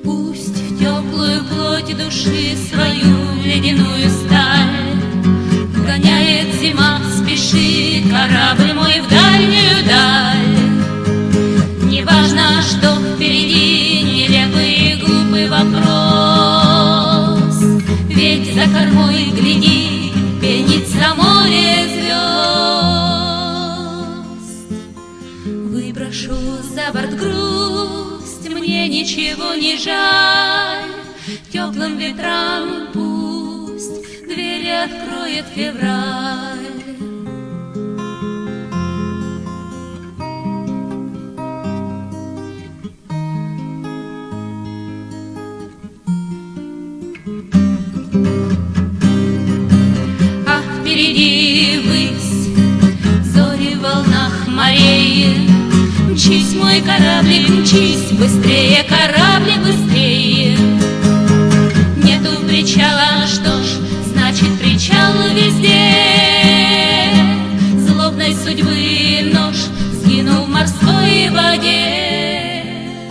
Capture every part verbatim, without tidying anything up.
Пусть в теплую плоть души свою ледяную сталь гоняет зима, спешит корабль мой в дальнюю даль. Неважно, что впереди, нелепый и глупый вопрос, ведь за кормой, гляди, пенится море звезд. Выброшу за борт грусть, мне ничего не жаль, теплым ветрам пусть двери откроет февраль. А впереди высь, зори в волнах морей. Мчись, мой кораблик, мчись, быстрее, кораблик, быстрее. Нету причала, что ж, значит причал везде. Злобной судьбы нож сгинул в морской воде.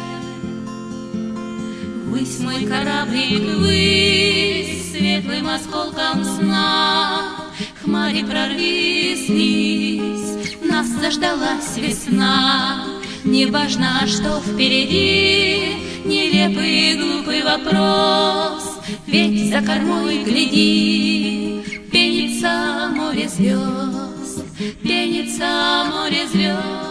Высь, мой кораблик, высь, светлым осколком сна. Хмари прорвись, вись, нас заждалась весна. Неважно, что впереди, нелепый и глупый вопрос, ведь за кормой, гляди, пенится море звезд, пенится море звезд.